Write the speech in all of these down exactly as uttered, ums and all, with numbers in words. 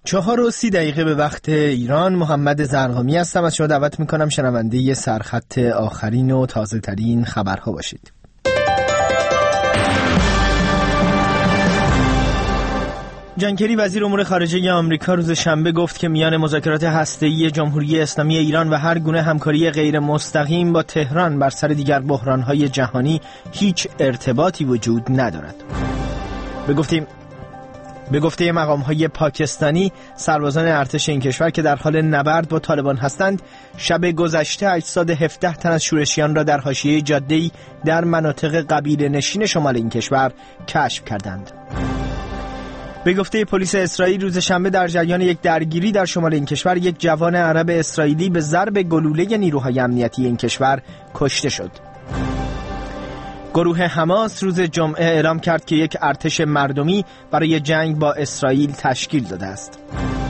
چهار و سی دقیقه به وقت ایران. محمد زرقامی هستم. از شما دعوت میکنم شنونده سرخط آخرین و تازه ترین خبرها باشید. جان کری وزیر امور خارجه آمریکا روز شنبه گفت که میان مذاکرات هسته‌ای جمهوری اسلامی ایران و هر گونه همکاری غیر مستقیم با تهران بر سر دیگر بحران‌های جهانی هیچ ارتباطی وجود ندارد. به گفتیم به گفته مقام‌های پاکستانی، سربازان ارتش این کشور که در حال نبرد با طالبان هستند، شب گذشته اجساد هفده تن از شورشیان را در حاشیه جاده‌ای در مناطق قبیله نشین شمال این کشور کشف کردند. به گفته پلیس اسرائیل روز شنبه در جریان یک درگیری در شمال این کشور، یک جوان عرب اسرائیلی به ضرب گلوله نیروهای امنیتی این کشور کشته شد. گروه حماس روز جمعه اعلام کرد که یک ارتش مردمی برای جنگ با اسرائیل تشکیل داده است.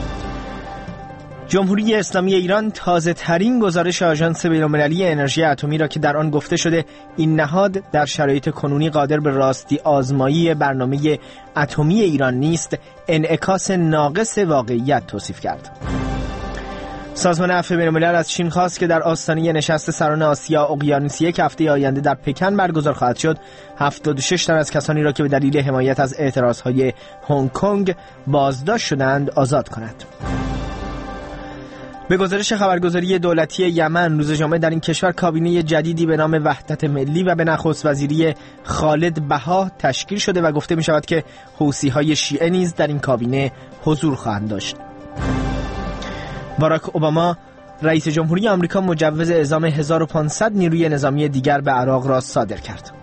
جمهوری اسلامی ایران تازه ترین گزارش آژانس بین‌المللی انرژی اتمی را که در آن گفته شده این نهاد در شرایط کنونی قادر به راستی آزمایی برنامه اتمی ایران نیست، انعکاس ناقص واقعیت توصیف کرد. سازمان عفو بین‌الملل از چین خواست که در آستانه نشست سران آسیا اقیانوسیه که هفته آینده در پکن برگزار خواهد شد، هفتاد و شش تن از کسانی را که به دلیل حمایت از اعتراضهای هنگ کنگ بازداشت شدند آزاد کند. به گزارش خبرگزاری دولتی یمن روز جمعه در این کشور کابینه جدیدی به نام وحدت ملی و به نخست وزیری خالد بها تشکیل شده و گفته می شود که حوثی‌های شیعه نیز در این کابینه حضور خواهند داشت. باراک اوباما رئیس جمهوری آمریکا مجوز اعزام هزار و پانصد نیروی نظامی دیگر به عراق را صادر کرد.